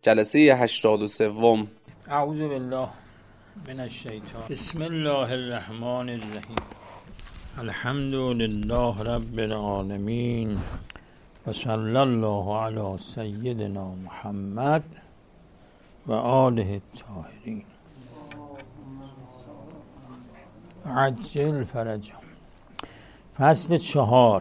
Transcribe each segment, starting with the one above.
جلسه 83. اعوذ بالله من الشیطان. بسم الله الرحمن الرحیم. الحمد لله رب العالمین و صلی الله علی سیدنا محمد و آله الطاهرین عجل فرجهم. فصل 4.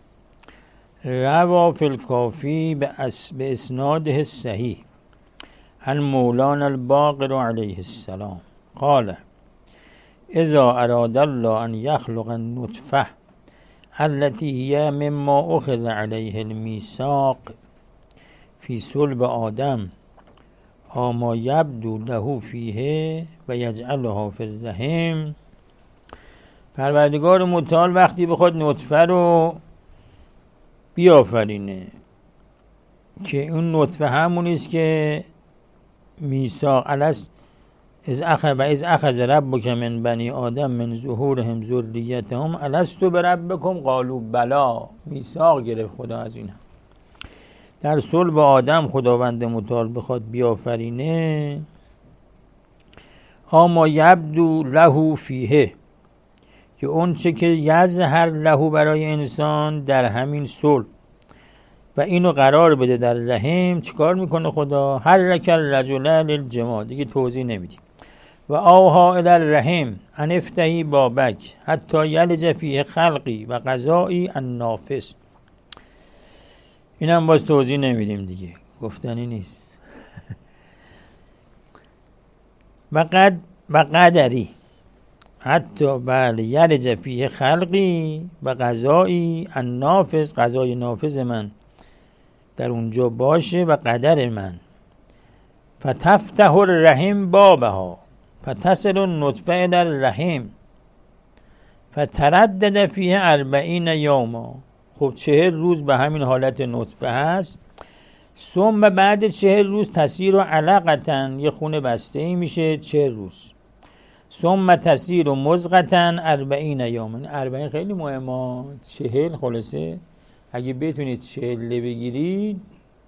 روا فی الکافی به اسناده الصحیح عن مولانا الباقر علیه السلام قال: اذا اراد الله ان یخلق النطفه التي هي مما اخذ علیه الميثاق فی صلب آدم ما یبدو له فیه و یجعلها فی الرحم. پروردگار متعال وقتی بخواد نطفه رو بیافرینه که اون نطفه همونیست که میثاق الست از اخذ ربک من بنی آدم من ظهورهم ذریتهم الست بربکم قالوا بلی. میثاق گرفت خدا از اینها. در صلب آدم خداوند متعال بخواد بیافرینه ما یبدو له فیه، که اون چه که یظهر له برای انسان در همین صلب و اینو قرار بده در رحم. چیکار میکنه خدا؟ حرک الرجل للجماع، دیگه توضیح نمیدیم. و آوها الی الرحم ان افتحی بابک حتی یلج فیه خلقی و قضایی النافس. اینم باز توضیح نمیدیم دیگه، گفتنی نیست. و قدری حتی بله یلج فیه خلقی و قضایی النافس، قضای نافذ من در اونجا باشه و قدر من. فتفتح الرحم بابها فتصل النطفه در الرحم فتردد فیه 40 یوما. خب 40 روز به همین حالت نطفه هست. ثم بعد 40 روز تصیر علقة، یه خون بسته ای میشه 40 روز. ثم تصیر مضغة 40 یوما. 40 خیلی مهمه. 40 خلاصه اگه بتونید 40 بگیرید،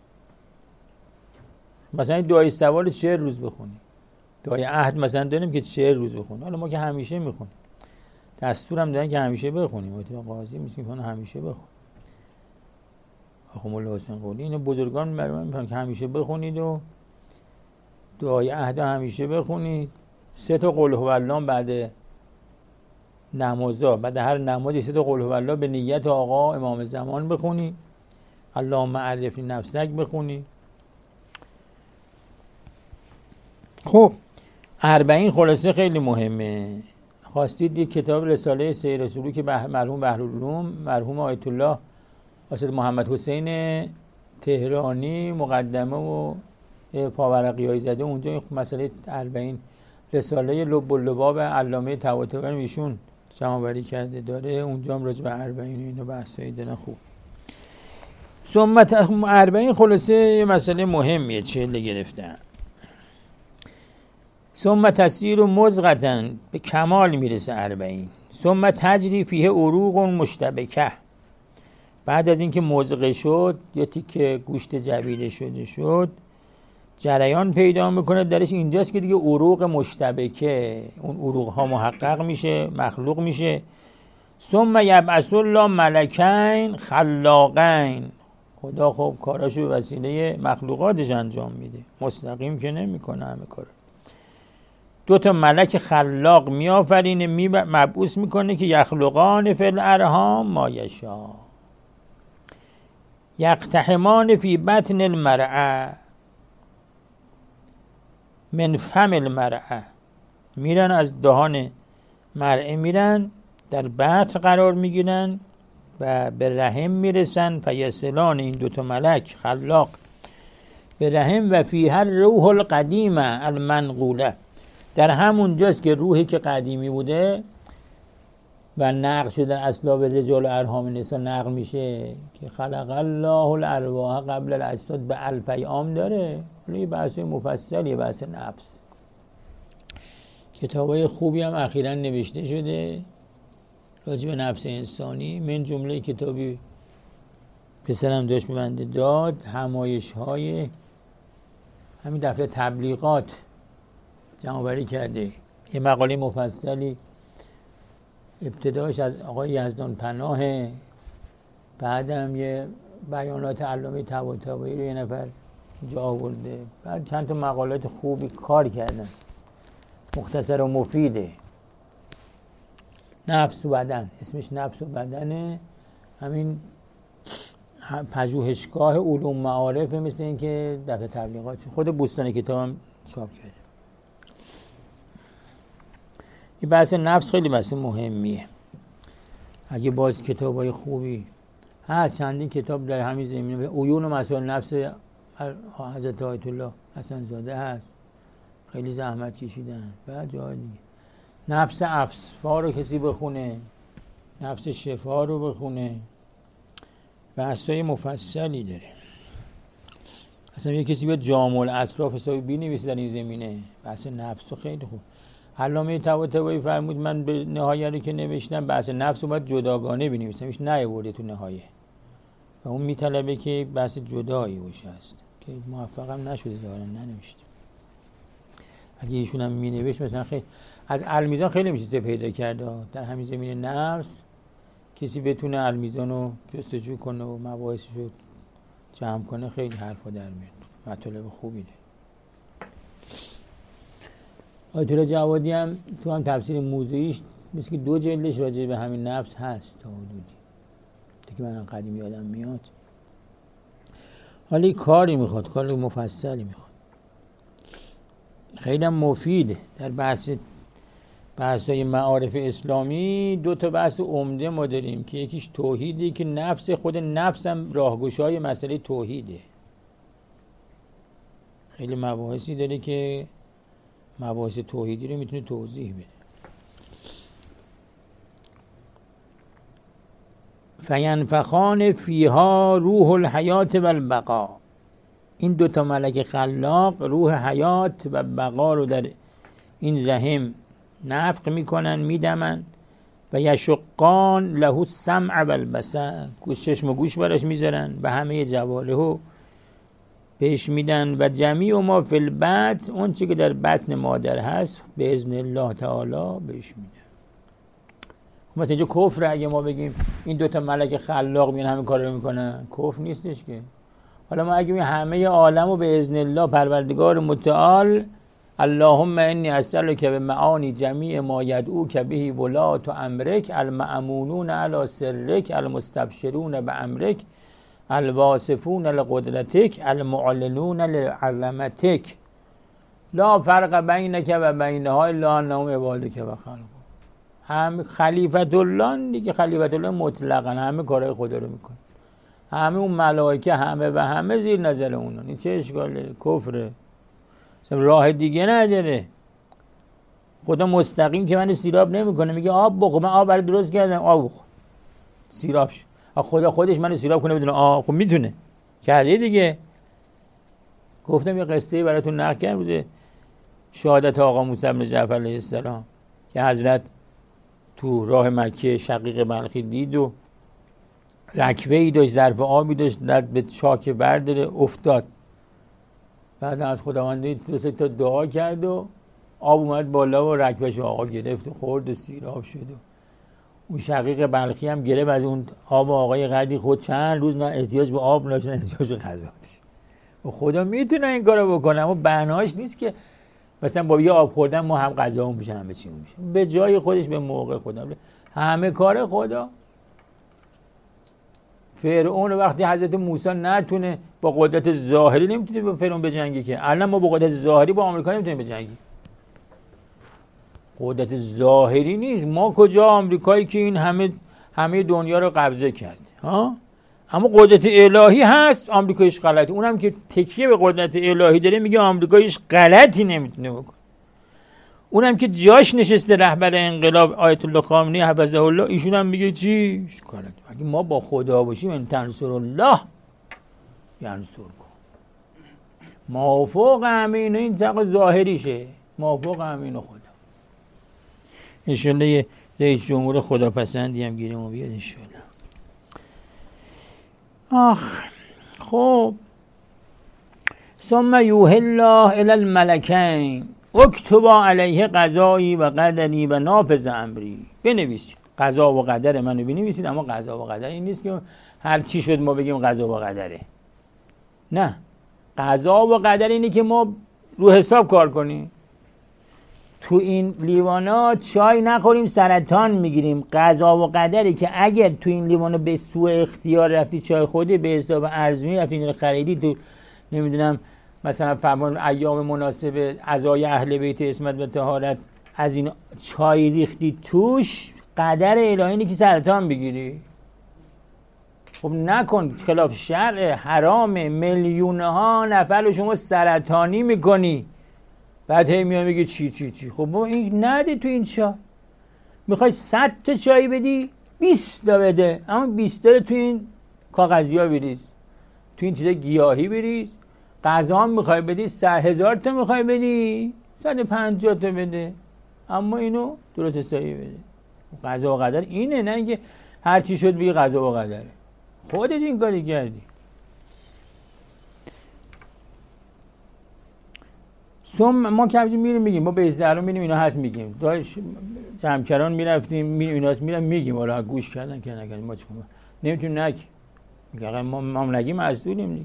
مثلا دعای سوال 40 روز بخونید. دعای عهد مثلا داریم که 40 روز بخونید. حالا ما که همیشه میخونیم، دستورم دارن که همیشه بخونیم. وقتی قاضی میگن همیشه بخون. آخه مولا حسین قولی اینو بزرگان برام میگن که همیشه بخونید و دعای عهد همیشه بخونید. 3 تا قل هو الله بعد نمازا، بعد هر نمازی 3 تا قل هو الله به نیت آقا امام زمان بخونی. اللهم عرفنی نفسک بخونی. خب 40 خلاصه خیلی مهمه. خواستید یک کتاب رساله سیر سلوک که مرحوم بحرالعلوم مرحوم آیت الله حضرت محمد حسین تهرانی مقدمه و پاورقیایی زده، اونجا این مسئله 40 رساله لب اللباب علامه طباطبایی ایشون جمع‌آوری کرده داره. اونجا هم راجع به 40 اینو بحثایی دارن. خوب ثم 40 خلاصه یه مسئله مهمیه 40 گرفتن. ثم تصیر مضغة به کمال میرسه 40. ثم تجری فیه عروق مشتبکه. بعد از اینکه مضغه شد یا تیکه گوشت جویده شد جریان پیدا میکنه درش. اینجاست که دیگه عروق مشتبکه، اون عروق ها محقق میشه، مخلوق میشه. ثم یبعث الله ملکین خلاقین. خدا خب کاراشو به وسیله مخلوقاتش انجام میده، مستقیم که نمیکنه همه کارو. 2 تا ملک خلاق میآفرینه، مبعوث میکنه که یخلقان فی الارحام ما یشاء. یقتحمان فی بطن المرأة من فم المرأة. میرن از دهان مرأه، میرن در بطن قرار میگیرن و به رحم میرسن. فیصلان این 2 تا ملک خلاق به رحم و فیها الروح القدیمه المنقوله. در همون جاست که روحی که قدیمی بوده و نقل شده اصلاب رجال و ارحام نساء نقل میشه که خلق الله الارواح قبل الاجساد به 1000 عام داره. حالا یه بحث مفصلیه، بحث نفس. کتابای خوبی هم اخیراً نوشته شده راجع به نفس انسانی. من جمله کتابی پسرم داشت به بنده داد، همایش های همین دفعه تبلیغات جمع‌آوری کرده، یه مقاله مفصلی ابتداش از آقای یزدان پناه، بعدم یه بیانات علامه طباطبایی رو یه نفر جا آورده، بعد چند تا مقالات خوبی کار کردن، مختصر و مفیده. نفس و بدن، اسمش نفس و بدنه، همین پژوهشگاه علوم معارفه، مثل این که دفعه تبلیغات خود بوستان کتاب هم چاپ کرده. این بحث نفس خیلی بحث مهمیه. اگه باز کتابای خوبی هست، چندین کتاب در همین زمینه، عیون و مسائل نفس حضرت آیت الله حسن زاده هست، خیلی زحمت کشیدن. بعد جای دیگه نفس افسا رو کسی بخونه، نفس شفا رو بخونه، بحثای مفصلی داره. اصلا یه کسی به جامع الاطراف حسابی بنویسه در این زمینه، بحث نفس رو خیلی خوب. علامه طباطبایی فرمود من به نهایه رو که نوشتم بحث نفس رو باید جداگانه بنویسم، هیچ نیاورده تو نهایه و اون میطلبه که بحث جدایی باشه است که موفقم نشده، ظاهرا ننوشته. اگه ایشون هم مینوشت مثلا خیلی از المیزان خیلی میشه پیدا کرده در همین زمینه نفس، کسی بتونه المیزان رو جستجو کنه و مباحثش رو جمع کنه، خیلی حرفا در میاد، مطالب خوبی ده. آیت الله جوادی هم تو هم تفسیر موضوعیش مثل که 2 جلدش راجع به همین نفس هست تا حدودی که من قدیم یادم میاد. حالا کاری میخواد، کاری مفصلی میخواد، خیلی هم مفیده. در بحث‌های معارف اسلامی 2 تا بحث عمده ما داریم که یکیش توحیده، که نفس خود نفس هم راهگشای مسئله توحیده. خیلی مباحثی داره که مباحث توحیدی رو میتونه توضیح بده. فینفخان فیها روح الحیات و البقا، این 2 تا ملک خلاق روح حیات و بقا رو در این رحم نفخ میکنن، میدمن. و یشقان له السمع و البصر، چشم و گوش براش میذارن و همه جوارحو بهش میدن. و جمیع ما فی البطن، اون چی که در بطن مادر هست، به اذن الله تعالی بهش میدن. مثلا اینجا کفر اگه ما بگیم این 2 تا ملک خلاق میان همین کار رو میکنن، کفر نیستش که. حالا ما اگه همه عالمو به اذن الله پروردگار متعال، اللهم انی اسألک بمعانی جمیع ما یدعوک به ولاة امرک المأمونون علی سرک المستبشرون بامرک الواصفون لقدرتک المعلنون لعظمتک لا فرق بینک و بینها الا انهم عبادک و خلقک. هم خلیفت الله دیگه، خلیفت الله مطلقاً همه کارهای خدا رو میکنه، همه اون ملائکه همه و همه زیر نظر اونن. این چه اشکال داره؟ کفره، راه دیگه نداره. خدا مستقیم که منو سیراب نمیکنه، میگه آب بخور، من آب برای درست کردم، آب بخور سیراب شو. خدا خودش منو سیراب کنه بدون آب؟ خب میتونه، کرده دیگه. گفتم یه قصه براتون نقل کردم روز شهادت آقا موسی بن جعفر علیه السلام که حضرت تو راه مکه شقیق بلخی دید و رکوه‌ای داشت، ظرف آبی داشت، به چاک برداره افتاد. بعد از خداوند 2 تا دعا کرد و آب اومد بالا و رکوهش آقا گرفت و خورد و سیراب شد. و اون شقیق بلخی هم گرفت از اون آب آقای قدی خود، چند روز نه احتیاج به آب نداشت نه احتیاج به غذا داشت. و خدا میتونه این کارو بکنه، اما بناش نیست که مثلا با یه آب خوردن ما هم غذامون بشه همه چیمون میشه. به جای خودش به موقع خدا، همه کار خدا. فرعون وقتی حضرت موسی نتونه با قدرت ظاهری، نمیتونه با فرعون بجنگه که. الان ما با قدرت ظاهری با آمریکا نمیتونیم بجنگیم، قدرت ظاهری نیست. ما کجا آمریکایی که این همه دنیا رو قبضه کرد ها؟ اما قدرت الهی هست. آمریکایش غلطی، اونم که تکیه به قدرت الهی داره میگه آمریکایش غلطی نمیتونه بکنه. اونم که جاش نشسته رهبر انقلاب آیت الله خامنه‌ای حفظه الله، ایشون هم میگه چی؟ اگه ما با خدا باشیم ان تنصر الله ینصرکم. موافق همین این طاق ظاهریشه، موافق همین خدا. ان شاء الله رئیس جمهور خداپسندی هم گیریم و بیاد ان شاء الله. ثم یوحی الله الی الملکین اکتبا علیه قضایی و قدری و نافذ امری. بنویسید قضا و قدر منو بنویسید، اما قضا و قدر این نیست که هر چی شد ما بگیم قضا و قدره. نه، قضا و قدر اینه که ما رو حساب کار کنیم. تو این لیوانا چای نخوریم سرطان میگیریم. قضا و قدری که اگر تو این لیوانا به سوء اختیار رفتی چای خودی به حساب ارزمی رفتی این خریدی، تو نمیدونم مثلا فرمان ایام مناسب عزای اهل بیت عصمت و طهارت از این چای ریختی توش، قدر الهی اینه که سرطان بگیری. خب نکن، خلاف شرع، حرامه. میلیون ها نفر رو شما سرطانی میکنی، بعد هی میاد میگه چی. خب با این نده تو این چای. میخوای 100 تا چای بدی 20 تا بده، اما 20 تا تو این کاغذی ها بریز، تو این چیزا گیاهی بریز. غذا میخوای بدی 1000 تا میخوای بدی 150 تا بده، اما اینو درست حسابی بده. قضا و قدر اینه، نه اینکه هر چی شد بگی قضا و قدره. خودت این کاری کردی. ما که میریم میگیم، ما به ازدهران میریم اینا هست میگیم، داشت جمکران میرفتیم میریم ایناست میرم میگیم، حالا گوش کردن که نکردیم ما چیکار نمیتونیم نگیم، میگه ما نگیم مسئولیم دیگه.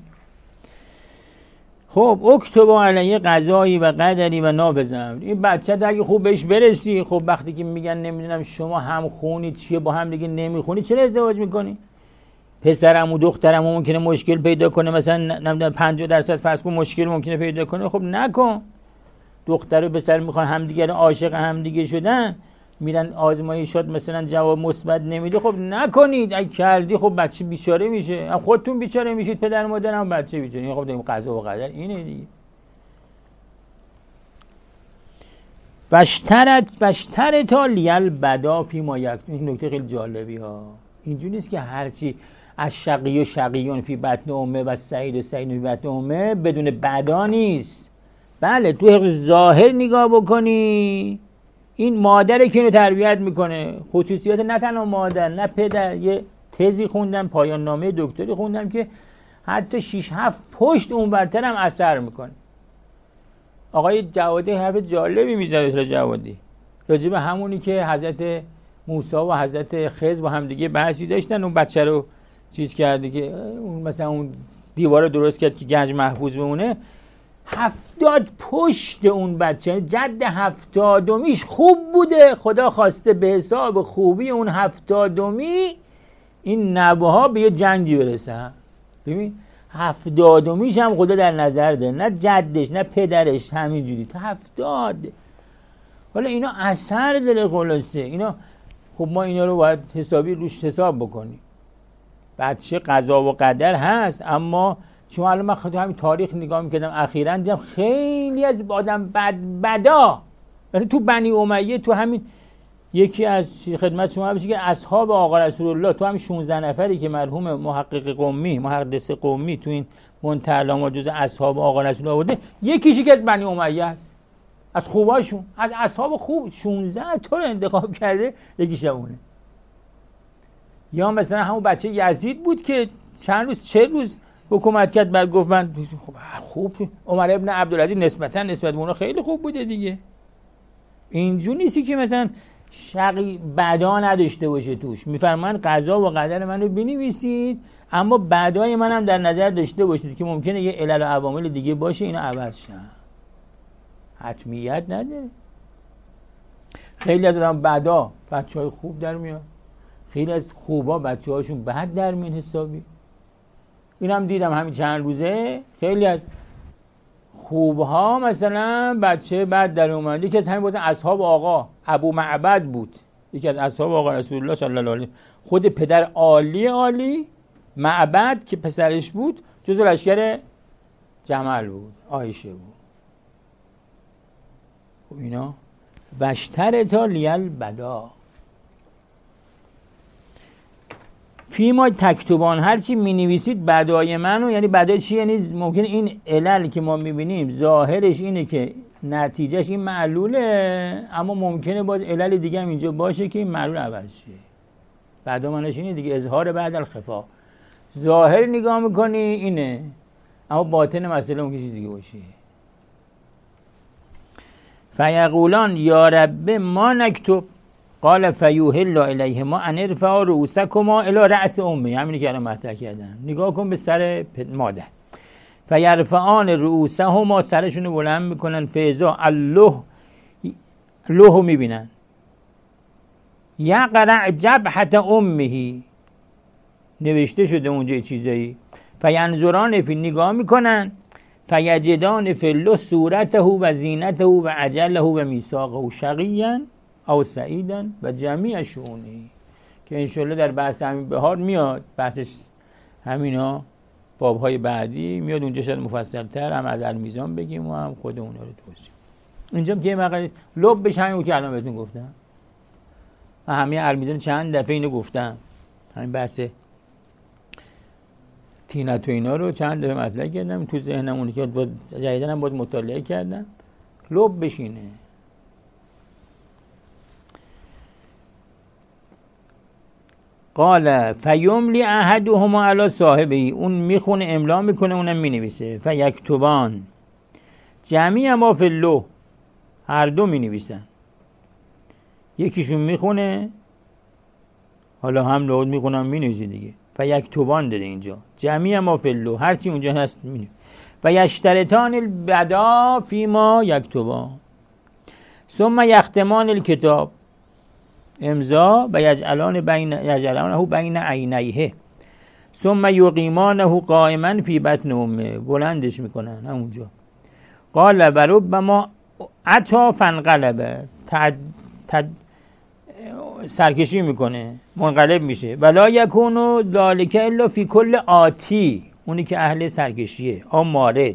خب اکتب علیه قضایی و قدری و نافذ امری. این بچه اگه خوب بهش برسی، خب وقتی که میگن نمیدونم شما هم خونید چیه با هم دیگه نمیخونید، چرا ازدواج میکنی؟ پسرم و دخترم ممکنه مشکل پیدا کنه، مثلا نمیدونم 50% فرض کن مشکل ممکنه پیدا کنه، خب نکن. دختر و پسر میخوان همدیگه، عاشق همدیگه شدن، میرن آزمایشات مثلا جواب مثبت نمیده، خب نکنید. اگه کردی خب بچه بیچاره میشه، خودتون بیچاره میشید، پدر مادرم بچه بیچاره. خب دیگه قضا و قدر اینه دیگه. بشتر تا لیل بدا فی ما یک. این نکته خیلی جالبی ها. اینجوری نیست که هرچی از شقی و شقیون فی بطن امه و سعید و سعید فی بطن امه بدون بدا نیست. بله تو حق ظاهر نگاه بکنی، این مادره که اینو تربیت میکنه. خصوصیات نه تنها مادر نه پدر. یه تزی خوندم، پایان نامه دکتری خوندم که حتی 6-7 پشت اون برتر هم اثر میکنه. آقای جوادی حرف جالبی میزنه جوادی راجب همونی که حضرت موسی و حضرت خضر با هم دیگه بحثی داشتن، اون بچه رو چیز کرده که اون مثلا اون دیوار رو درست کرد که گنج محفوظ بمونه. 70 پشت اون بچه، جد 70میش خوب بوده، خدا خواسته به حساب خوبی اون 70می این نوه‌ها به یه جنگی برسه. ببین 70میش هم خدا در نظر داره، نه جدش نه پدرش، همینجوری تا 70. حالا اینا اثر داره خلاصه اینا. خب ما اینا رو باید حسابی روش حساب بکنیم. بچه قضا و قدر هست، اما چون الان من خودم همین تاریخ نگاه میکردم اخیراً دیدم خیلی از آدم بدا مثلا تو بنی امیه، تو همین یکی از خدمت شما بشه که اصحاب آقا رسول الله، تو همین 16 نفری که مرحوم محقق قمی محدث قمی تو این منتهی علامات جز اصحاب آقا رسول الله آورده، یکیش که از بنی امیه است، از خوباشون، از اصحاب خوب 16 تا رو انتخاب کرده، یکیش اونه. یا مثلا همون بچه یزید بود که چند روز 40 روز حکومت کرد، بعد گفت من خوب عمر ابن عبدالعزیز نسبت به اونها خیلی خوب بوده دیگه. اینجوری نیستی که مثلا شقی بدا نداشته باشه توش. میفرمان قضا و قدر منو بنویسید، اما بدای منم در نظر داشته باشید که ممکنه یه علل و عوامل دیگه باشه اینا عوض شن. حتمیت نداره. خیلی از آدم بدا بچهای خوب در میاد، خیلی از خوبا بچه‌هاشون بد در میاد حسابی. اینم دیدم همین چند روزه خیلی از خوبها مثلا بچه بد در اومد. یکی از همین بودن اصحاب آقا ابو معبد بود، یکی از اصحاب آقا رسول الله صلی الله علیه، خود پدر عالی معبد که پسرش بود جزو لشکر جمل بود، عایشه بود. خب اینا بشتر تا لیل بدا فیما تکتبان، هرچی می نویسید بدای منو. یعنی بدای چی؟ یعنی ممکنه این علل که ما می بینیم ظاهرش اینه که نتیجهش این معلوله، اما ممکنه باز علل دیگه هم اینجا باشه که این معلول عوض شه. بدا منش اینه دیگه، اظهار بعد الخفا. ظاهر نگاه میکنی اینه، اما باطن مسئله اون که چیز دیگه باشه. فیقولان یا رب ما نکتب قال فیوحل الیهما ان ارفعوا رؤوسکما الی رأس امه. همینی که الان مطرح کردم. نگاه کن به سر مادر. فیرفعان رؤوسهما، سرشون رو بلند میکنن. فاذا الله لوحو میبینن. یقرع جبهت امه، نوشته شده اونجا چیزایی. فینظران فی، نگاه میکنن. فیجدان فی الله صورته و زینته و عجله و میثاقه شقیا او سعیدا و جمیع شؤونه، که انشالله در بحث همین بهار میاد. بحثش همینا بابهای بعدی میاد اونجا، شاید مفصل‌تر هم از المیزان بگیم و هم خود اونا رو توضیح. اینجا که یه مقدار لبش همین بود که الان بهتون گفتم. من همین المیزان چند دفعه اینو گفتم، همین بحث تینت و اینا رو چند دفعه مطرح کردم تو ذهنم، اونی که باز جدیدن هم باز مطالعه کردم. لبش اینه. قال فیملی احدهما علی صاحبه، اون میخونه املا میکنه اونم مینویسه. فیکتبان جمیع ما فی اللوح، هر دو مینویسن. یکیشون میخونه، حالا هم لوح میخونم مینویسه دیگه. فیکتبان داره اینجا، جمیع ما فی اللوح، هرچی اونجا هست مینویسه. فیشترطان البدا فیما یکتبان ثم یختمان الکتاب، امضا و یجعلانه بین عینیه ثم یقیمانه قائما فی بطن امه، بلندش میکنن همونجا. قال و ربما عطا فانقلب، سرکشی میکنه منقلب میشه. ولا یکونو ذالک الا فی کل آتی، اونی که اهل سرکشیه. او مارد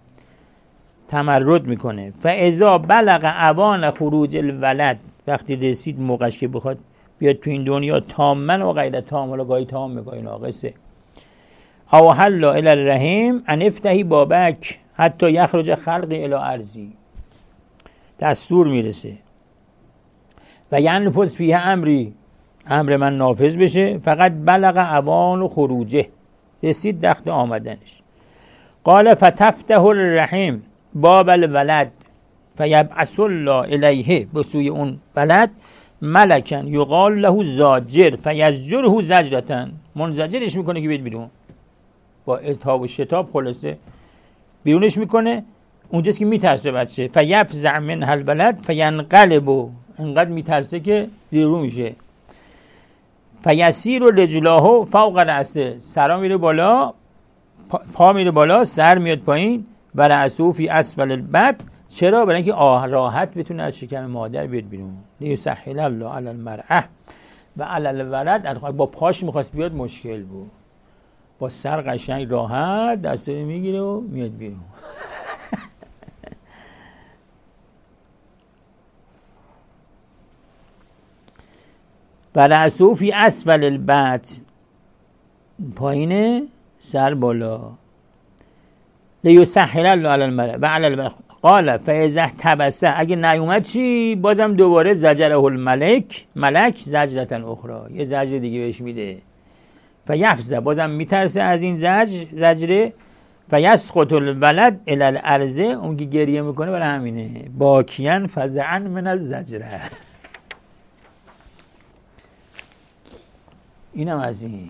تمرد میکنه. فاذا بلغ اوان خروج الولد، وقتی رسید موقعش که بخواد بیاد تو این دنیا، تامن و غیر تام، حالا گاهی تام گاهی ناقصه. او حلا الی الرحیم ان افتحی بابک حتی یخرج خلق الی ارضی، دستور میرسه. و ینفذ فیه امری، امر من نافذ بشه. فقط بلغ اوان خروجه، رسید وقت آمدنش. قال فتفتح الرحیم باب الولد فیبعث الله الیه، به سوی اون ولد ملکن یقال له زاجر فیزجره زجرتن، منزجرش میکنه که بیاد بیرون. با اتاب و شتاب خلاصه بیرونش میکنه. اونجاست که میترسه بچه. فیفزع منها الولد فینقلب، انقدر میترسه که زیر رو میشه. فیسیر رجلاه فوق رأسه، سرا میره بالا، پا میره بالا، سر میاد پایین. و رأسه فی اسفل البطن، چرا؟ برای اینکه راحت بتونه از شکم مادر بیاد بیرون. لیسهل الله علی المرأة و علی الولد. با پاش میخواست بیاد مشکل بود، با سر قشنگ راحت دستوری میگیره و میاد بیرون. و رأسه فی اسفل البطن، پایینه سر بالا. لیسهل الله علی المرأة و علی الولد. قال فاذا احتبس، اگه نیومد چی؟ بازم دوباره زجره الملک، ملک زجرتن اخرى، یه زجر دیگه بهش میده. فیفزع، بازم میترسه از این زجره. فیسقط الولد الی الارض، اون که گریه میکنه برای همینه. باکیان فزعا من الزجره. اینم از این.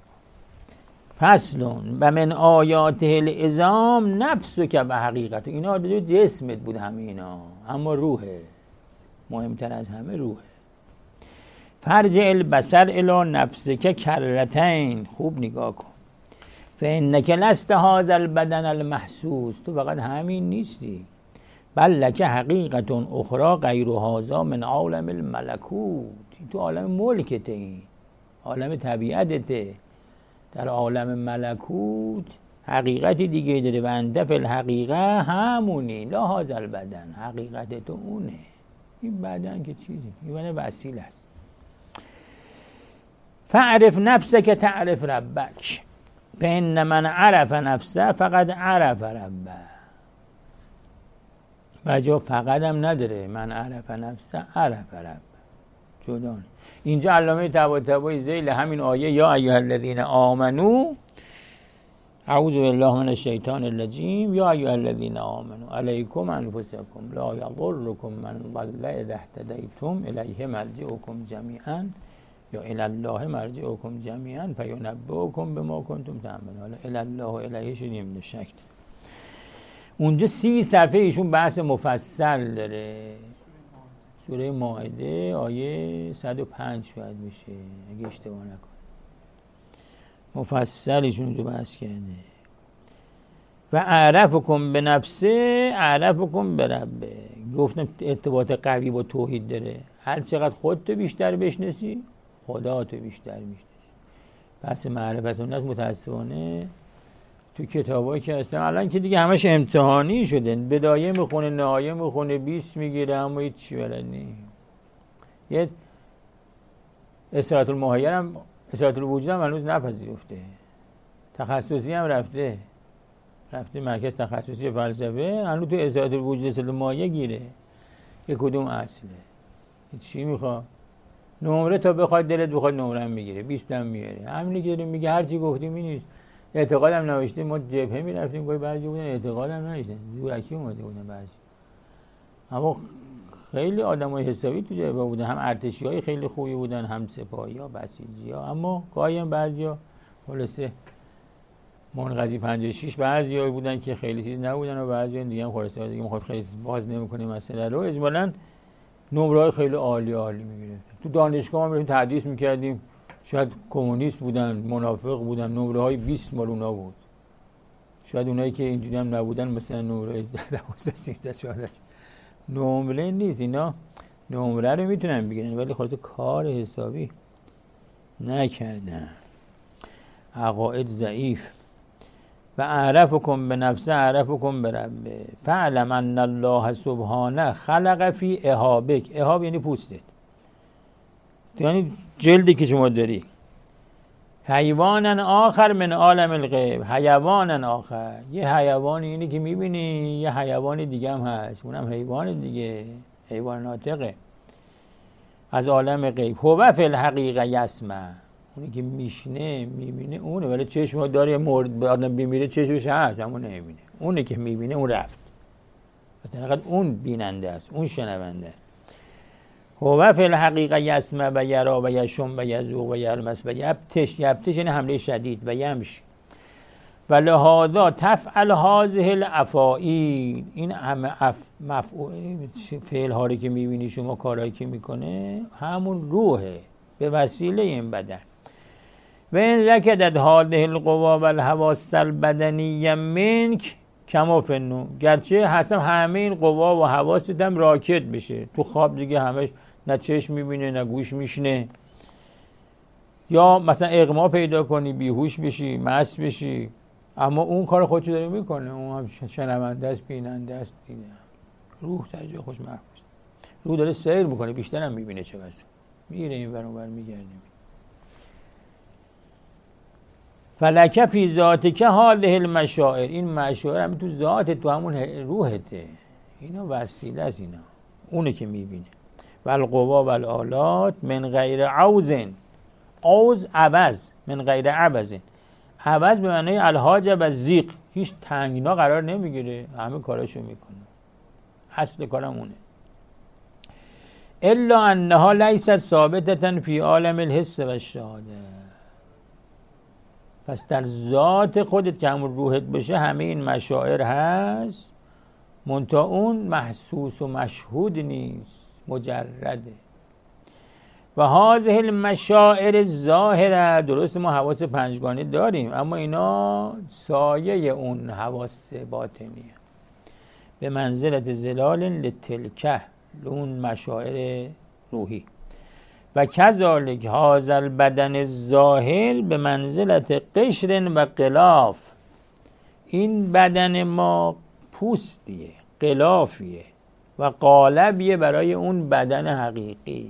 فصلون و من آیات العظام نفس که به حقیقت، اینا دو جسمت بود همه اینا، اما روحه، مهمتر از همه روحه. فرجع البصر الی نفسک کرتین، خوب نگاه کن. فانک لست هذا البدن المحسوس، تو فقط همین نیستی. بل لک حقیقت اخرى غیر هذا من عالم الملکوت، تو عالم ملکته، این عالم طبیعته. در عالم ملکوت حقیقتی دیگه داره. و انت فی الحقیقه همونی، لا هذا البدن، حقیقت تو اونه. این بدن که چیزی، این بدن وسیله است. فعرف نفسک تعرف ربک، فان من عرف نفسه فقد عرف ربه. و جا فقط هم نداره، من عرف نفسه عرف ربه، جدانه. اینجا علامه طباطبایی ذیل همین آیه یا ایها الذین آمنو اعوذ بالله من الشیطان الرجیم. یا ایها الذین آمنوا علیکم انفسکم لا یضرکم من ضل اذا اهتدیتم الیه مرجعکم جمیعا یا الی الله مرجعکم جمیعا فینبئکم بما کنتم تعملون. حالا الی الله الیه شدیم شک. اونجا 30 صفحه ایشون بحث مفصل داره. سوره مائده آیه 105 شاید میشه اگه اشتباه نکنم، مفصلش اونجا بحث کرده. و اعرفکم به نفسه اعرفکم به ربه. گفتم ارتباط قوی با توحید داره. هر چقدر خودتو بیشتر بشناسی خدا تو بیشتر میشناسی. بحث معرفت النفس متاسفانه تو کتابایی که هستن الان که دیگه همش امتحانی شدن، بدایه میخونه نهایه میخونه 20 میگیره اما هیچ چی بلد نیست. یه اصالت الماهیه هم اصالت الوجود هم هنوز نپذیرفته، تخصصی هم رفته مرکز تخصصی فلسفه، هنوز تو اصالت الوجود اصالت الماهیه گیره یه کدوم اصله. چی میخواد؟ نمره تا بخواد دلت بخواد نمره هم میگیره 20 هم میاره. همینی که داریم میگه هر چی گفتیم این نیست. اعتقادم نوشته ما جبهه میرفتیم گاهی بعضی بودن اعتقادم نوشتن زورکی اومده بودن بعضی، اما خیلی آدمای حسابی تو جبهه بودن، هم ارتشیای خیلی خوبی بودن هم سپاهی‌ها بسیجی‌ها، اما گاهی هم بعضیا خلاصه منقضی 56 بعضیایی بودن که خیلی چیز نبودن و بعضی دیگه هم خلاصه دیگه ما خیلی باز نمی‌کنیم مسئله رو. اجمالاً نمره‌های خیلی عالی می‌گیره. تو دانشگاه ما می‌رفتیم تحدیث می‌کردیم، شاید کمونیست بودن منافق بودن، نمره‌های 20 مال اونا بود. شاید اونایی که اینجوری هم نبودن مثلا نمره 12 13 14 نمره نیست. اینا نمره رو میتونن بگیرن ولی خلاص کار حسابی نکردن. عقاید ضعیف. و اعرفکم به نفسه اعرفکم به ربه فعلم ان الله سبحانه خلق فی اهابک. اهاب یعنی پوستت، یعنی جلدی که شما داری. حیوانن آخر من عالم الغیب. حیوانن آخر، یه حیوانی اینی که میبینی یه حیوان دیگه هم هست، اونم حیوان دیگه، حیوان ناطقه از عالم غیب. هو فی الحقیقه یسمع. اونی که میشنه میبینه اونه، ولی چشم داره مرد به آدم بمیره چشمش هست اما نمیبینه. اونی که میبینه اون رفت، مثلا فقط اون بیننده است، اون شنونده است. هو فی الحقیقه یسمع و یرا و یشم و یذوق و یلمس و یبتش. یبتش یعنی حمله شدید و یمشی. و لهذا تفعل هذه الافاعیل. این همه فعل هایی که میبینی شما، کارهایی که میکنه همون روحه به وسیله این بدن. و این رکدت هذه القوا و الحواس البدنیه منک کما فنو. گرچه هستم همه این قوا و حواست هم راکت بشه تو خواب دیگه، همش نه چشم میبینه نه گوش میشنه، یا مثلا اغما پیدا کنی بیهوش بشی مست بشی، اما اون کار خودشو داره میکنه. اون هم شنونده است بیننده است دیگه. روح سر جای خوش محفوظ، روح داره سیر میکنه، بیشتر هم میبینه چه بس میره این ور اون ور میگرده. فلک فی ذاتک هذه المشاعر. این مشاعر هم تو ذات تو همون روحته، اینا وسیله است، اینا اونه که میبینه. و القوا و الالات من غیر عوض. عوض عوض، من غیر عوض. عوض به معنی الحاج و زیق، هیچ تنگنا قرار نمیگیره، همه کاراشو میکنه، اصل کارم اونه. الا انها لیست ثابتة فی عالم الحس و الشهاده. پس در ذات خودت که همون روحت بشه همه این مشاعر هست، منتها اون محسوس و مشهود نیست، مجرده. و هذه المشاعر ظاهره. درست ما حواس پنجگانه داریم اما اینا سایه اون حواس باطنیه. به منزلت زلال لتلکه، اون مشاعر روحی. و کذالک هذا البدن الظاهر به منزلت قشر و غلاف. این بدن ما پوستیه، غلافیه و قالبیه برای اون بدن حقیقی.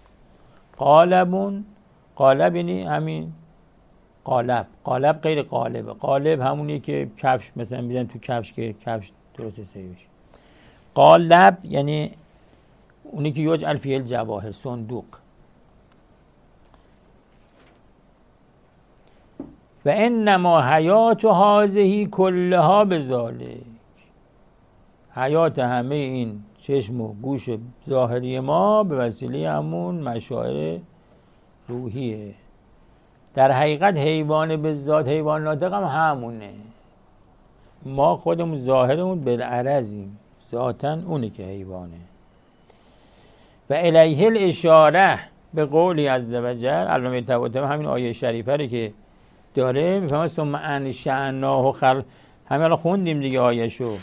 قالب یعنی همین قالب. قالب غیر قالبه. قالب همونیه که کفش مثلا میزن تو کفش که کفش درست سایی بشه. قالب یعنی اونی که یجعل فیه الجواهر، صندوق. و انما حیات هذه کلها بذالک، حیات همه این چشم و گوش ظاهری ما به وسیله همون مشاعر روحیه. در حقیقت حیوان به ذات، حیوان ناطق هم همونه، ما خودمون ظاهرمون بالعرضیم، ذاتاً اونه که حیوانه. و الیه الاشاره به قولی عزوجل، علامه طباطبایی همین آیه شریفه رو که داره میفهمه ثم انشأناه خلق، همین الان خوندیم دیگه آیه شو.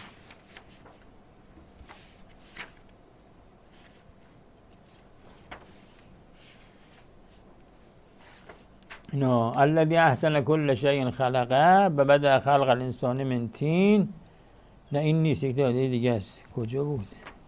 اینا الذی احسن کل شیء خلقه و بدأ خلق الانسان من طین. نه این نیست، یک داده دیگه است. کجا بود؟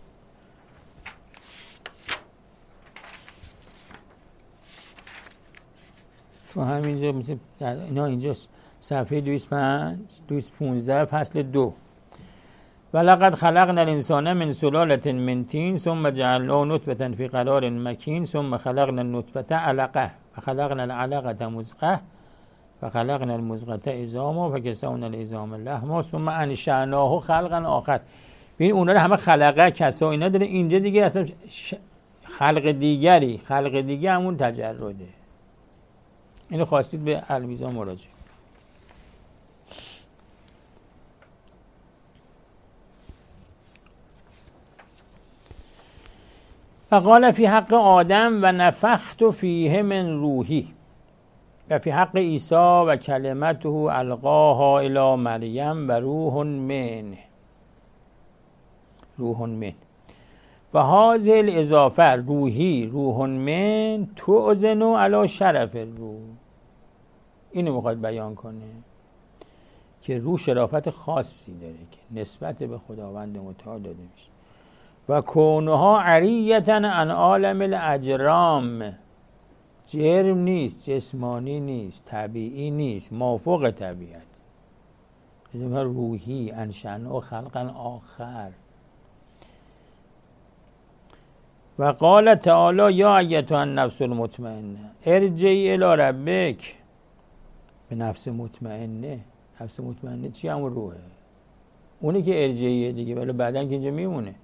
تو همینجا مثل اینا اینجاست، صفحه 205 215 فصل 2. ولقد خلقنا الانسان من سلاله من طین ثم جعلناه نطفه فی قرار مکین ثم خلقنا النطفه علقه و خلقنا العلقه مضغه و خلقنا المضغه عظاما فکسونا العظام لحما ثم انشأناه خلقا آخر. ببین اونا رو همه خلقه کسا اینا داره، اینجا دیگه اصلا خلق دیگری، خلق دیگه همون تجرده. اینو خواستید به المیزان مراجعه. فقال فی حق آدم و نفخت فیه من روحی و فی حق عیسی و کلمته القاها الی مریم و روح من و هذه الاضافه روحی روح من تؤذن علی شرف الروح. اینو میخواد بیان کنه که روح شرافت خاصی داره که نسبت به خداوند متعال داده میشه. و کونها عریتا عن عالم الاجرام، جرم نیست، جسمانی نیست، طبیعی نیست، مافوق طبیعت. اسمها روحی، انشأناه خلقا آخر. و قال تعالی یا ایتها النفس المطمئنه ارجعی الی ربک. به نفس مطمئنه، نفس مطمئنه چی؟ همون روحه، اونی که ارجعیه دیگه، ولی بعدن که اینجا میمونه.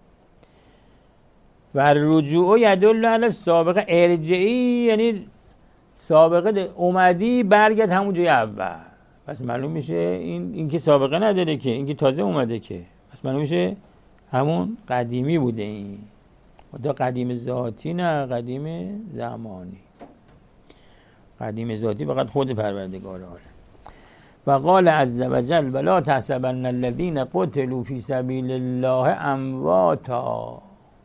و رجوع یدل علی السابقه، ارجعی یعنی سابقه اومدی برگرد همون جای اول. پس معلوم میشه این که سابقه نداره که، این که تازه اومده که، پس معلوم میشه همون قدیمی بوده. این خدا قدیم ذاتی نه قدیم زمانی. قدیم ذاتی فقط خود پروردگار عالم. و قال عز وجل ولا تحسبن الذين قتلوا في سبيل الله امواتا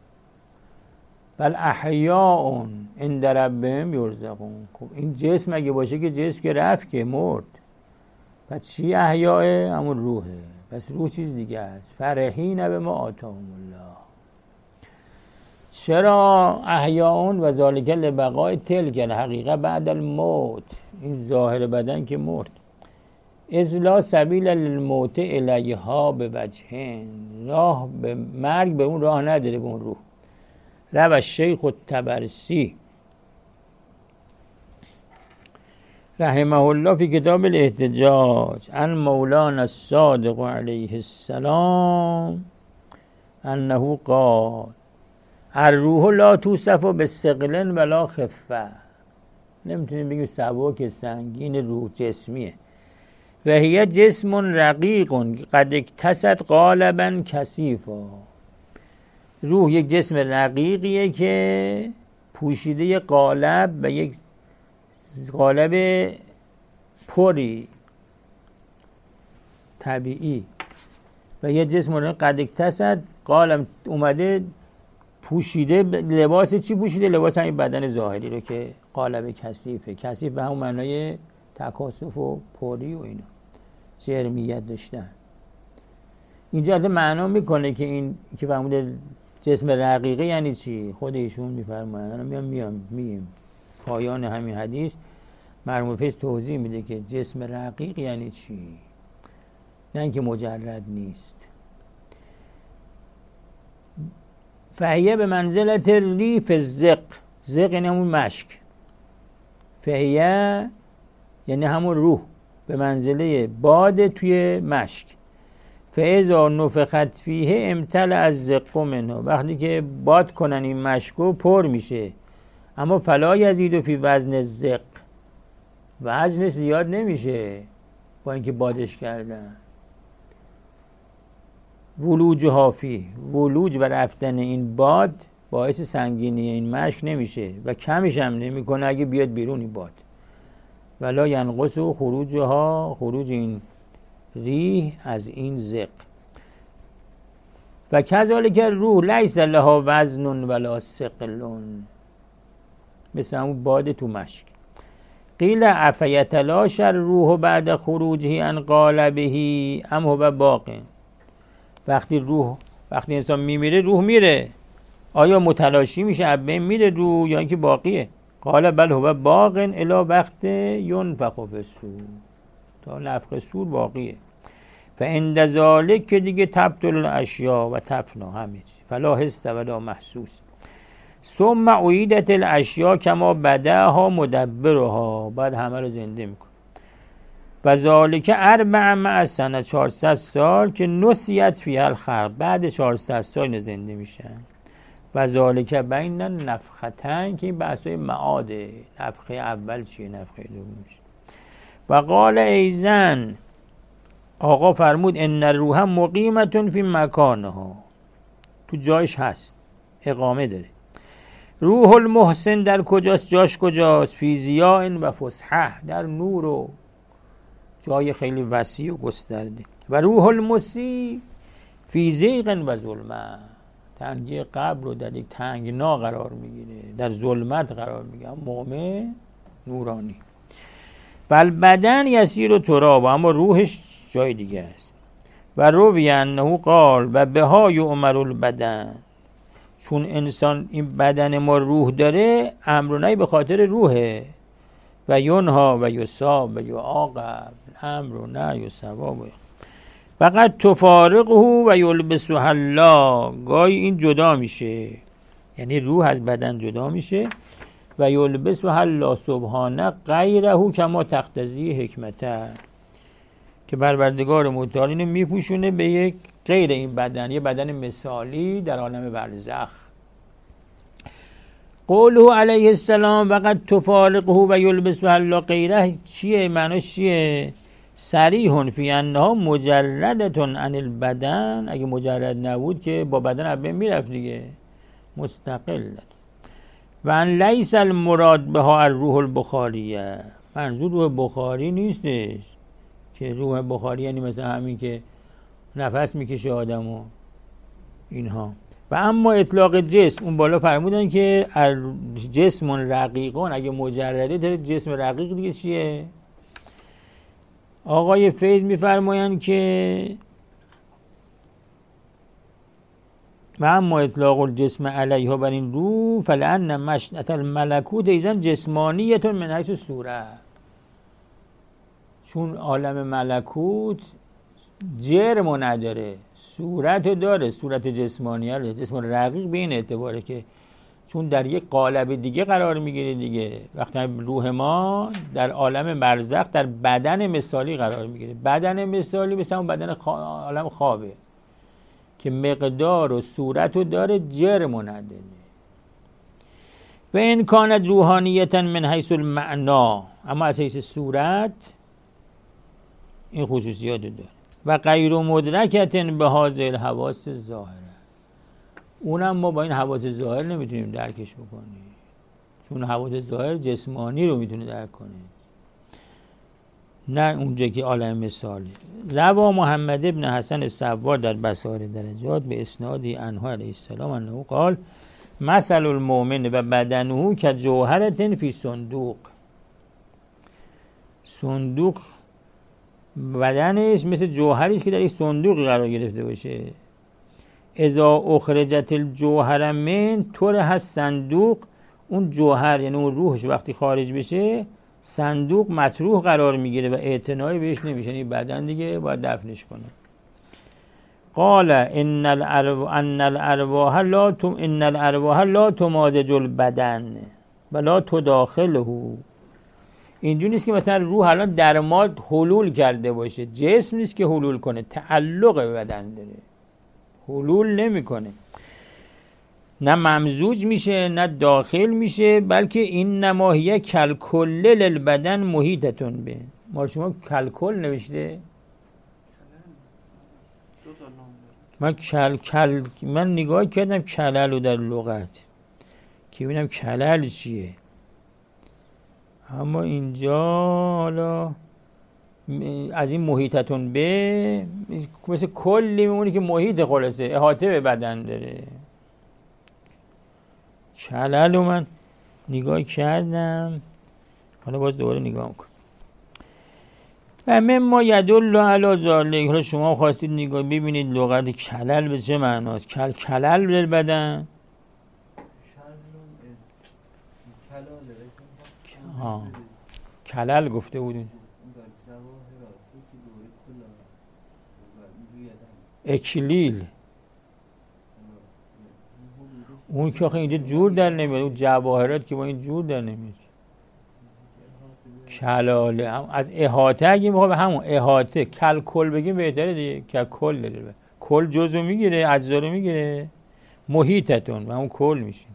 بل احیاء عند ربهم یرزقون. خب این جسم اگه باشه که جسم که رفت که مرد، پس چی احیاء؟ همون روحه. پس روح چیز دیگه است. فرحین بما آتاهم الله. چرا احیاء و ذالک لبقاء تلک الحقیقه بعد الموت، این ظاهر بدن که مرد. اذ لا سبیل للموت الیها بوجهین، راه به مرگ به اون راه نداره، به اون روح. روى الشیخ الطبرسی رحمه الله فی کتاب الاحتجاج عن مولانا الصادق علیه السلام انه قال الروح لا توصف بالثقل ولا خفه. نمیتونیم بگیم سبک سنگین، روح جسمیه. و هی جسم رقیق قد اکتسد قالبا کثیفا. روح یک جسم رقیقیه که پوشیده قالب و یک قالب پری طبیعی، و یه جسم قد اکتسد قالب اومده پوشیده. لباس چی پوشیده؟ لباس همین بدن ظاهری رو که قالب کثیفه. کثیف به همون معنای تکاثف و پری و اینا، جرمیت داشتن. اینجا معنا میکنه که این که فرموده جسم رقیقه یعنی چی؟ خود ایشون میفرمایند. میگیم پایان همین حدیث مرحوم فیض توضیح میده که جسم رقیق یعنی چی، نه اینکه مجرد نیست. فهیه به منزلت ریف الزق، زق یعنی همون مشک، فهیه یعنی همون روح، به منزله باد توی مشک. فاذا نفخت فیه امتلأ الزق منه، وقتی که باد کنن این مشکو پر میشه. اما فلا یزید فی وزن الزق، وزنش زیاد نمیشه با اینکه بادش کردن. ولوج هافی، ولوج و رفتن این باد باعث سنگینی این مشک نمیشه و کمش هم نمیکنه اگه بیاد بیرون این باد. ولا ینقص خروجها، خروج این ریح از این زق. و کذالک روح لیس لها وزن ولا ثقل، مثل همون باد تو مشک. قیل افیتلاش الروح بعد خروجه عن قالبه ام هو باق. وقتی انسان میمیره روح میره، آیا متلاشی میشه از بین میره روح یا اینکه باقیه؟ قال بل هو باق الی وقت ینفخ فی الصور، تا نفخ صور باقیه. فعند ذالک که دیگه تبطل الاشیاء و تفنا همه چی، فلا حس ولا محسوس. ثم اعیدت الاشیاء کما بدأها مدبرها، بعد همه رو زنده میکنه. و ذالک 400 سنه، 400 سال که نسیت فیها الخلق، بعد 400 سال زنده میشن. و ذالک بین نفختین، که این بحثای معاده، نفخه اول چیه نفخه دوم چیه. و قال ایزن، آقا فرمود ان الروح مقیمة فی مکانها، تو جایش هست، اقامه داره. روح المحسن در کجاست؟ جاش کجاست؟ فی ضیاء و فسحه، در نور و جای خیلی وسیع و گسترده. و روح المسیء فی ضیق و ظلمه، تنگی قبر رو در یک تنگنا قرار میگیره، در ظلمت قرار میگیره. مؤمن نورانی. بل بدن یسیر و تراب، اما روحش جای دیگه است. و روی انه قال و بها یؤمر البدن، چون انسان این بدن ما روح داره، امر نه به خاطر روحه. و ینها و یصاب و یعاقب، امر نه یصواب. فقط تفارقه و یلبسها الله، گاهی این جدا میشه، یعنی روح از بدن جدا میشه. و یلبسها الله سبحانه غیره کما تقتضی حکمته، که پروردگار متعال اینو میپوشونه به یک غیر این بدن، یه بدن مثالی در عالم برزخ. قوله علیه السلام وقد تفارقه و یلبسها الله غیره چیه؟ معناش چیه؟ صریح فی انها مجردة عن البدن، اگه مجرد نبود که با بدن از بین میرفت دیگه، مستقل. و ان لیس المراد بها الروح البخاریه، منظور روح بخاری نیستش، که روح بخاری یعنی مثلا همین که نفس میکشه آدمو اینها. و اما اطلاق جسم، اون بالا فرمودن که جسم رقیقون، اگه مجرده داره جسم رقیق دیگه چیه؟ آقای فیض میفرمایند که و اما اطلاق الجسم علیها بر این روح فلان مشنة الملکوت ایزن جسمانیت من حیث صورت، چون عالم ملکوت جرم نداره، صورت داره، صورت جسمانیه رو، جسم رقیق به این اعتباره که چون در یک قالب دیگه قرار میگیره دیگه. وقتی روح ما در عالم برزخ در بدن مثالی قرار میگیره، بدن مثالی مثل اون بدن عالم خوابه که مقدار و صورت رو داره، جرم نداره. و این کانت روحانیتا من حیث المعنا، اما از حیث صورت این خصوصیات داره. و غیر مدرکت به هذه الحواس ظاهره، اونم ما با این حواس ظاهر نمیتونیم درکش بکنیم، چون حواس ظاهر جسمانی رو میتونه درک کنه، نه اونجا که عالم مثاله. روا محمد ابن حسن السوار در بصائر درجات به اسنادی عنه علیه السلام انه قال مثل المؤمن و بدنه کجوهرة فی صندوق، صندوق بدنش مثل جوهری است که در یک صندوق قرار گرفته باشه. اذا اخرجت الجوهر من طرح صندوق، اون جوهر یعنی اون روحش وقتی خارج بشه صندوق مطروح قرار میگیره و اعتنایی بهش نمیشه، این بدن دیگه باید دفنش کنه. قال ان الارواح لا تمازج البدن ولا تداخله، اینجوری نیست که مثلا روح الان در ما حلول کرده باشه، جسم نیست که حلول کنه، تعلق به بدن داره، حلول نمیکنه، نه ممزوج میشه نه داخل میشه، بلکه این نماهیه کلکل للبدن محیطتون به. ما شما کلکل نوشته؟ من نگاه کردم کلل رو در لغت که ببینم کلل چیه، اما اینجا حالا از این محیطتون به مثل کلی میمونه که محیط خلاصه احاطه به بدن داره. کلل رو من نگاه کردم، حالا باز دوباره نگاه میکنم. و مما یدل علی ذلک، حالا شما خواستید نگاه ببینید لغت کلل به چه معناست. کلل به بدن، کلل گفته بودین، اکلیل، اون که آخه اینجا جور در نمیاد، اون جواهرات که با این جور در نمیاد. کلاله از احاطه، اگه میخوام به همون احاطه کل کل بگیم بهتره دیگه، کل کل داره، کل جزو میگیره، اجزا رو میگیره، محیطتون و همون کل میشه.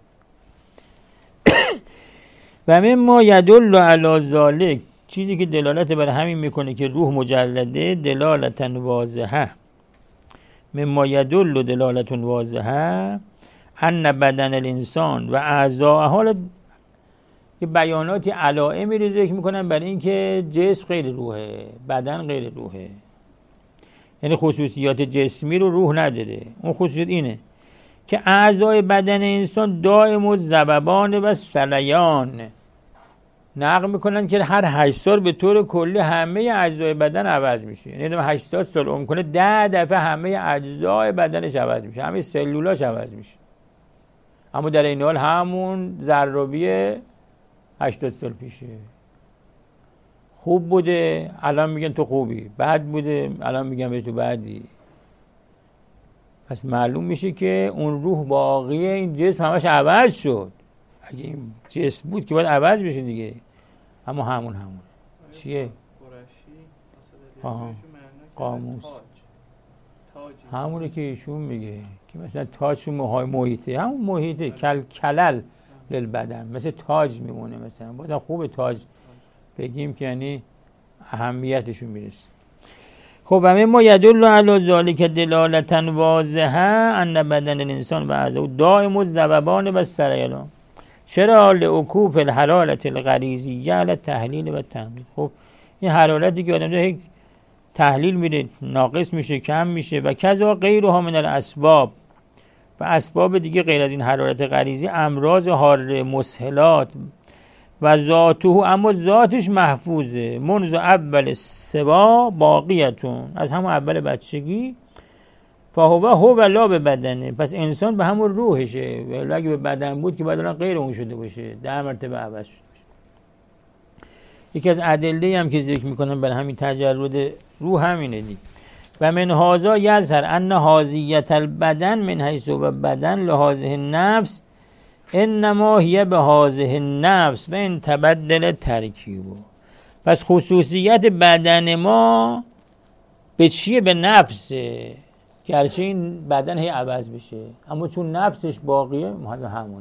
و مما یدل علی ذلک، چیزی که دلالت بر همین میکنه که روح مجلده، دلالتا واضحه، مما یدل دلالت واضحه ان بدن الانسان و اعضاء، حالا یه بیاناتی علائمی رو ذکر میکنن برای اینکه جسم غیر روحه، بدن غیر روحه، یعنی خصوصیات جسمی رو روح نداره. اون خصوصیت اینه که اعضای بدن انسان دائم و ذببان و سلیان، نقل میکنن که هر 8 سال به طور کلی همه اجزای بدن عوض میشه، یعنی 80 سال عمر کنه 10 دفعه همه اجزای بدنش عوض میشه، همه سلولاش عوض میشه، اما در این حال همون ذرابی 80 سال پیشه. خوب بوده الان میگن تو خوبی، بد بوده الان میگن به تو بدی. پس معلوم میشه که اون روح باقیه، این جسم همش عوض شد. اگه این جسم بود که باید عوض بشه دیگه، اما همون چیه؟ قاموس همونه که ایشون میگه که مثلا تاج موهای محیطه، همون محیطه کلل للبدن، مثل تاج میمونه. مثلا بازم خوب تاج بگیم که یعنی اهمیتشون میرسه. خب و ما یدل علی ذلک دلالتا واضحه ان بدن الانسان و اعضاء دائم الذببان و السریان، چرا لعکوف الحرارة الغریزیه علی التحلیل و التنقیح. خب این حرارتی که آدم داره تحلیل میره، ناقص میشه، کم میشه. و کذا غیرها من الاسباب، و اسباب دیگه غیر از این حرارت غریزی، امراض حاره، مسهلات و ذاته، اما ذاتش محفوظه، منذ اول سبا باقیتون، از همون اول بچگی. فهو لا به بدنه، پس انسان به همون روحشه، ولی اگه به بدن بود که باید الان غیر اون شده باشه، 10 مرتبه عوض شده باشه. یکی از ادله هم که ذکر میکنم برای همین تجرد روح همینه دی. و من هذا یظهر ان حاضیت البدن من حیث و بدن لهذه النفس انما هی به هذه النفس و ان تبدل ترکیبه. پس خصوصیت بدن ما به چیه؟ به نفسه، گرچه این بدن هی عوض بشه اما چون نفسش باقیه همونه.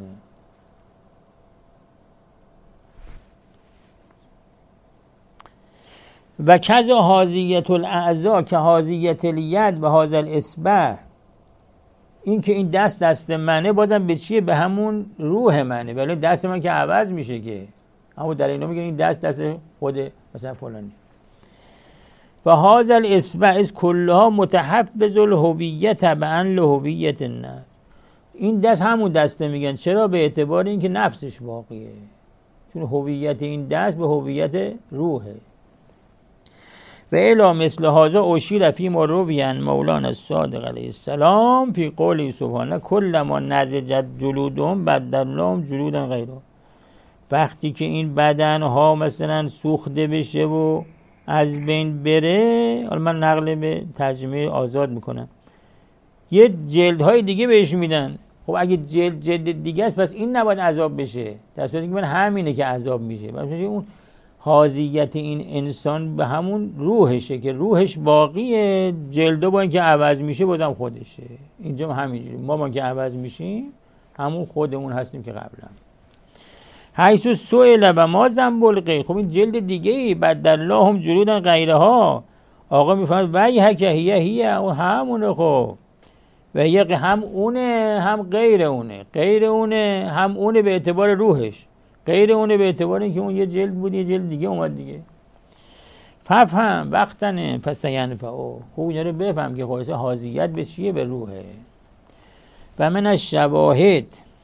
و کذا حاضیت الاعضاء که حاضیت الید و حاضر الاصبع، این که این دست منه بازم به چیه؟ به همون روح منه، ولی دست من که عوض میشه که، اما در اینا میگن این دست خود مثلا فلانی. و حاضر الاصبع از کلها متحفظ الهویت تبعا لهویت النفس، این دست همون دسته میگن. چرا؟ به اعتبار اینکه نفسش باقیه، چون هویت این دست به هویت روحه. و الا مثل هذا اشیر فی ما روی عن مولانا الصادق علیه السلام فی قوله سبحانه کل ما نضجت جلودهم بدلناهم جلودا غیره. وقتی که این بدن ها مثلا سوخته بشه و از بین بره، حالا من نقل به ترجمه آزاد میکنم، یه جلدهای دیگه بهش میدن. خب اگه جلد دیگه است پس این نباید عذاب بشه، در صورتی که من همینه که عذاب میشه. اون حاضیت این انسان به همون روحشه که روحش باقیه، جلده با اینکه عوض میشه بازم خودشه. اینجا همینجوری ما با اینکه عوض میشیم همون خودمون هستیم که قبلا. حیث سئل و ما ذنب الغیر. خب این جلد دیگه ای بدل الله هم جلودا غیرها. آقا میفهمد ویحک هی اون همونه. خب و هم اونه هم غیر اونه، غیر اونه هم اونه به اعتبار روحش، غیر اونه به اعتبار اینکه اون یه جلد بود یه جلد دیگه اومد دیگه. فهم وقتنه فسینفعو. خوب اینا رو بفهم که خلاصه حاضیت به چیه؟ به روحه. و من از شواهد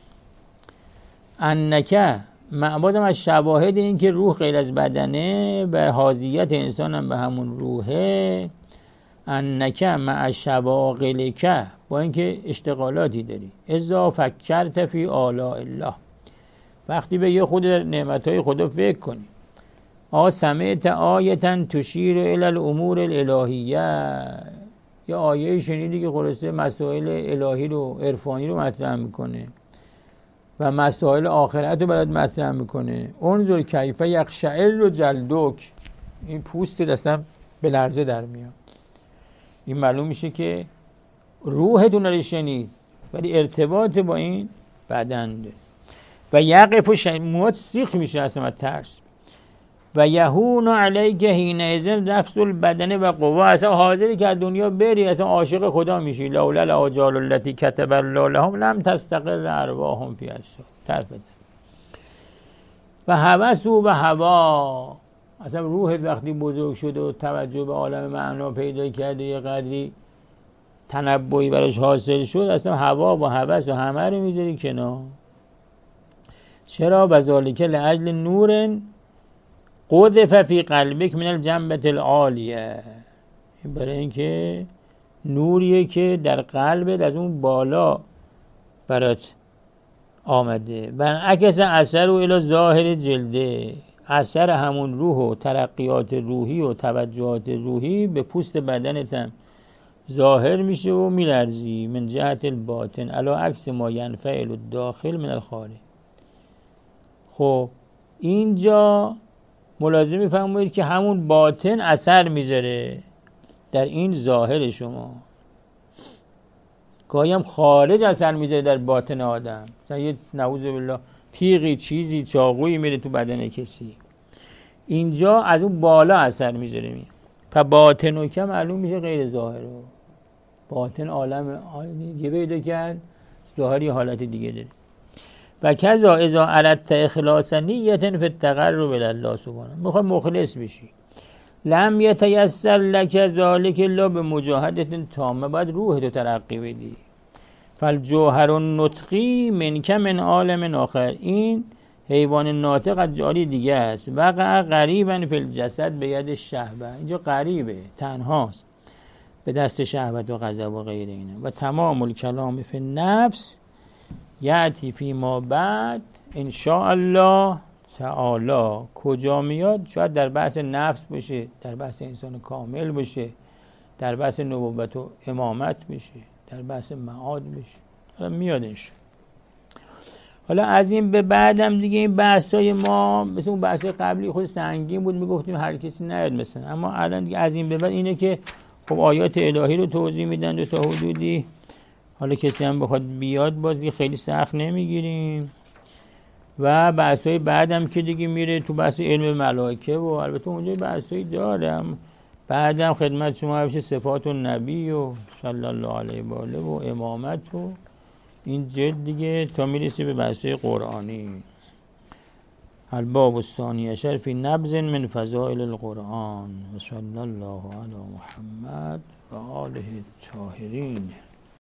انکه بازم از شواهد این که روح غیر از بدنه و حاضیت انسان هم به همون روحه. انکه مع شواغلکه، با اینکه اشتغالاتی داری، اذا فکرت فی آلاء الله، وقتی به یه خود نعمتهای خدا فکر کنی. سمعت آیتا تشیر الی الامور الالهیه، یه آیه شنیدی که خلاصه مسائل الهی رو عرفانی رو مطرح میکنه و مسائل آخرت رو برات مطرح میکنه. انظر کیف یقشعر جلدک، این پوست دستم به لرزه در میاد. این معلوم میشه که روحتون رو شنید ولی ارتباط با این بدن ده. و یقف موات سیخ میشه اصلا ترس. و یهون علیک حینئذ رفض البدن و قوا، اصلا حاضری که از دنیا بری اصلا عاشق خدا میشی. لولا الاجال التي كتب الله لهم لم تستقر ارواحهم فی اجسادهم طرف بده. و هوس و هوا، اصلا روحت وقتی بزرگ شده و توجه به عالم معنا پیدا کرده، یه قدری تنبهی براش حاصل شد، اصلا هوا و هوس و همه رو میذاری کنار. چرا؟ بذالک لاجل نور قذف فی قلبک من الجنبة العالیه، این برای اینکه نوریه که در قلبت از اون بالا برات آمده. برعکس اثر و الی ظاهر جلده، اثر همون روح و ترقیات روحی و توجهات روحی به پوست بدنت هم ظاهر میشه و میلرزی. من جهت الباطن علی عکس ما ینفعل الداخل من الخارج. خب اینجا ملازم میفهمید که همون باطن اثر میذاره در این ظاهر شما، گاهی هم خارج اثر میذاره در باطن آدم. مثلا یه نعوذ بالله تیغی چیزی چاقویی میره تو بدن کسی، اینجا از اون بالا اثر میذاره. پس باطن و که معلوم میشه غیر ظاهر. باطن عالم دیگه پیدا کرد، ظاهری حالت دیگه داره. و کذا اذا اردت اخلاص نیت فی التقرب الی الله سبحانه، میخوای مخلص بشی، لم یتیسر لک ذلک الا بمجاهدة تامه، باید روحتو ترقی بدی. فالجوهر النطقی منک من عالم آخر، این حیوان ناطق از جاری دیگه است. وقع غریبا فی الجسد به ید شهوه، اینجا غریبه، تنهاست، به دست شهوت و غضب و غیر اینه. و تمام الکلام فی النفس یأتی فی ما بعد ان شاء الله تعالی. کجا میاد؟ شاید در بحث نفس باشه، در بحث انسان کامل باشه، در بحث نبوت و امامت بشه، در بحث معاد بشه. حالا میادش. حالا از این به بعدم دیگه این بحثای ما مثل اون بحثای قبلی خود سنگین بود، میگفتیم هر کسی نیاد مثلا. اما الان دیگه از این به بعد اینه که خب آیات الهی رو توضیح میدن و تا حدودی حالا کسی هم بخواد بیاد باز دیگه خیلی سخت نمیگیریم. و بحثای بعدم که دیگه میره تو بحث علم ملائکه و البته اونجا بحثایی دارم. بعدم خدمت شما بشه صفات النبی و صلی الله علیه و آله و امامت و این جلد دیگه تا میرسه به بحثای قرآنی. الباب الثانی عشر فی نبذ من فضائل القرآن و صلی الله علی محمد و آله الطاهرین.